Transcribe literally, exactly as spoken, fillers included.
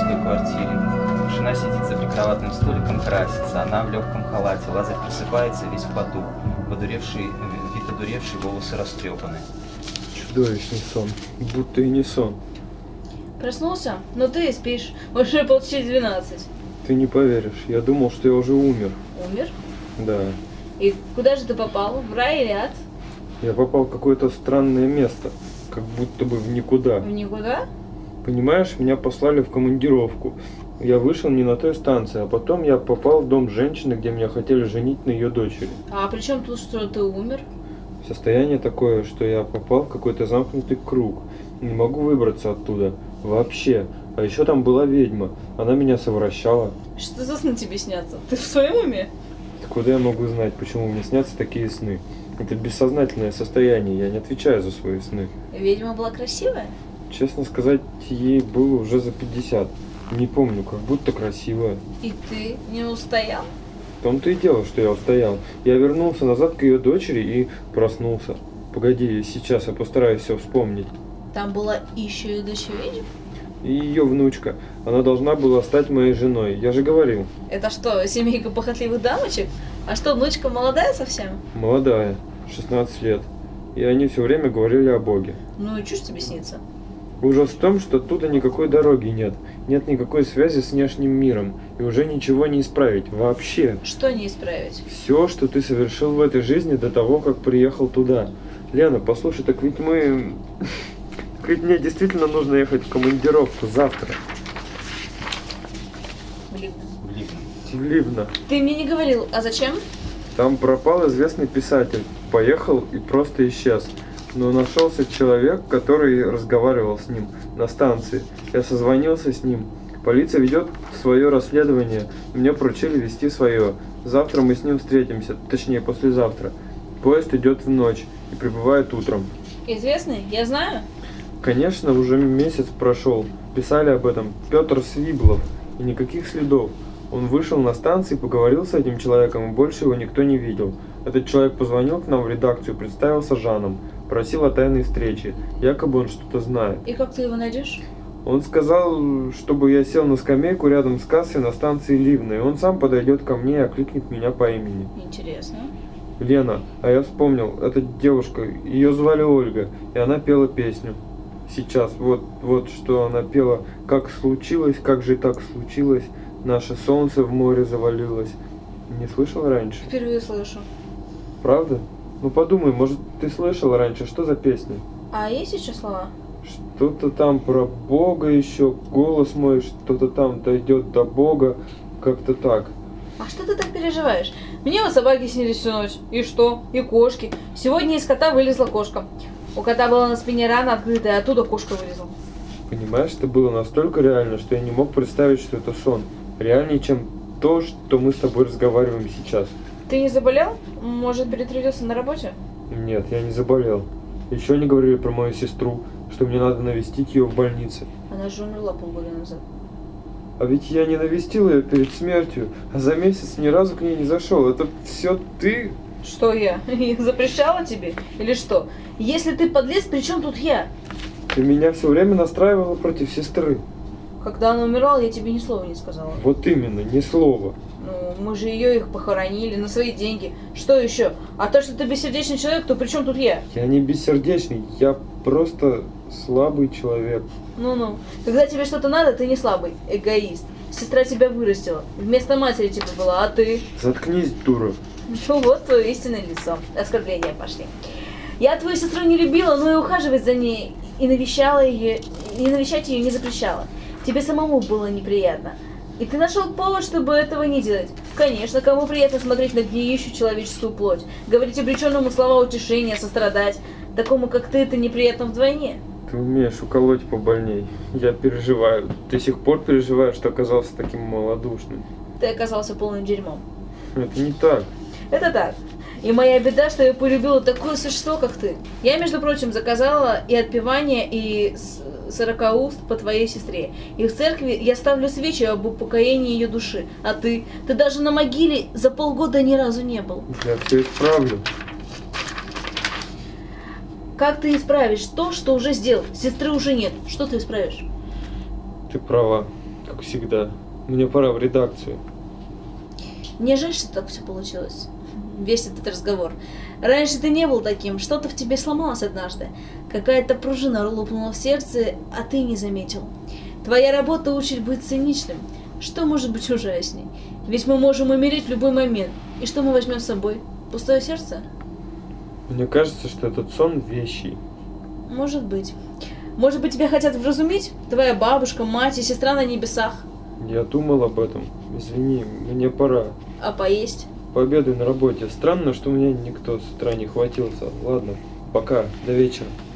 пустой квартире. Жена сидит за прикроватным столиком, красится. Она в легком халате. Лазарь просыпается весь в поту. Подуревший, вид одуревший, волосы растрепаны. Чудовищный сон. Будто и не сон. Проснулся? Но ты спишь. Уже полчаса двенадцать. Ты не поверишь. Я думал, что я уже умер. Умер? Да. И куда же ты попал? В рай или ад? Я попал в какое-то странное место. Как будто бы в никуда. В никуда? Понимаешь, меня послали в командировку. Я вышел не на той станции, а потом я попал в дом женщины, где меня хотели женить на ее дочери. А при чем тут, что ты умер? Состояние такое, что я попал в какой-то замкнутый круг. Не могу выбраться оттуда. Вообще. А еще там была ведьма. Она меня совращала. Что за сны тебе снятся? Ты в своем уме? Откуда я могу знать, почему мне снятся такие сны? Это бессознательное состояние, я не отвечаю за свои сны. Ведьма была красивая? Честно сказать, ей было уже за пятьдесят. Не помню, как будто красивая. И ты не устоял? В том-то и дело, что я устоял. Я вернулся назад к ее дочери и проснулся. Погоди, сейчас я постараюсь все вспомнить. Там была еще и дочь ведьм? И ее внучка. Она должна была стать моей женой. Я же говорил. Это что, семейка похотливых дамочек? А что, внучка молодая совсем? Молодая, шестнадцать лет. И они все время говорили о Боге. Ну и чушь тебе снится. Ужас в том, что оттуда никакой дороги нет. Нет никакой связи с внешним миром. И уже ничего не исправить. Вообще. Что не исправить? Все, что ты совершил в этой жизни до того, как приехал туда. Лена, послушай, так ведь мы... Ведь мне действительно нужно ехать в командировку завтра. В Ливно. В Ливно. В Ливно. Ты мне не говорил, а зачем? Там пропал известный писатель. Поехал и просто исчез. Но нашелся человек, который разговаривал с ним на станции. Я созвонился с ним. Полиция ведет свое расследование. Мне поручили вести свое. Завтра мы с ним встретимся. Точнее, послезавтра. Поезд идет в ночь и прибывает утром. Известный? Я знаю. Конечно, уже месяц прошел. Писали об этом. Петр Свиблов. И никаких следов. Он вышел на станции, поговорил с этим человеком, и больше его никто не видел. Этот человек позвонил к нам в редакцию, представился Жаном. Просил о тайной встрече. Якобы он что-то знает. И как ты его найдешь? Он сказал, чтобы я сел на скамейку рядом с кассой на станции Ливна, и он сам подойдет ко мне и окликнет меня по имени. Интересно. Лена, а я вспомнил, эта девушка, ее звали Ольга, и она пела песню. Сейчас, вот, вот что она пела. Как случилось, как же так случилось, наше солнце в море завалилось. Не слышал раньше? Впервые слышу. Правда? Ну подумай, может ты слышал раньше, что за песня? А есть еще слова? Что-то там про Бога еще, голос мой, что-то там дойдет до Бога, как-то так. А что ты так переживаешь? Мне вот собаки снились всю ночь. И что? И кошки. Сегодня из кота вылезла кошка. У кота была на спине рана открытая, оттуда кошка вылезла. Понимаешь, это было настолько реально, что я не мог представить, что это сон. Реальнее, чем то, что мы с тобой разговариваем сейчас. Ты не заболел? Может, перетрудился на работе? Нет, я не заболел. Еще они говорили про мою сестру, что мне надо навестить ее в больнице. Она же умерла полгода назад. А ведь я не навестил ее перед смертью, а за месяц ни разу к ней не зашел. Это все ты? Что я? Я запрещала тебе? Или что? Если ты подлец, при чем тут я? Ты меня все время настраивала против сестры. Когда она умирала, я тебе ни слова не сказала. Вот именно, ни слова. Ну, мы же ее их похоронили на свои деньги. Что еще? А то, что ты бессердечный человек, то при чем тут я? Я не бессердечный, я просто слабый человек. Ну-ну. Когда тебе что-то надо, ты не слабый. Эгоист. Сестра тебя вырастила. Вместо матери тебе была, а ты? Заткнись, дура. Ну вот твое истинное лицо. Оскорбления пошли. Я твою сестру не любила, но и ухаживать за ней, и навещала ее, и навещать ее не запрещала. Тебе самому было неприятно. И ты нашел повод, чтобы этого не делать. Конечно, кому приятно смотреть на гниющую человеческую плоть, говорить обреченному слова утешения, сострадать. Такому, как ты, это неприятно вдвойне. Ты умеешь уколоть побольней. Я переживаю. До сих пор переживаю, что оказался таким малодушным. Ты оказался полным дерьмом. Это не так. Это так. И моя беда, что я полюбила такое существо, как ты. Я, между прочим, заказала и отпевание, и сорокауст по твоей сестре. И в церкви я ставлю свечи об упокоении ее души. А ты? Ты даже на могиле за полгода ни разу не был. Я все исправлю. Как ты исправишь то, что уже сделал? Сестры уже нет. Что ты исправишь? Ты права. Как всегда. Мне пора в редакцию. Мне жаль, что так все получилось. Весь этот разговор. Раньше ты не был таким, что-то в тебе сломалось однажды. Какая-то пружина лопнула в сердце, а ты не заметил. Твоя работа учит быть циничным. Что может быть ужасней? Ведь мы можем умереть в любой момент. И что мы возьмем с собой? Пустое сердце? Мне кажется, что этот сон вещий. Может быть. Может быть, тебя хотят вразумить? Твоя бабушка, мать и сестра на небесах. Я думал об этом. Извини, мне пора. А поесть? Пообедаю на работе. Странно, что у меня никто с утра не хватился. Ладно, пока, до вечера.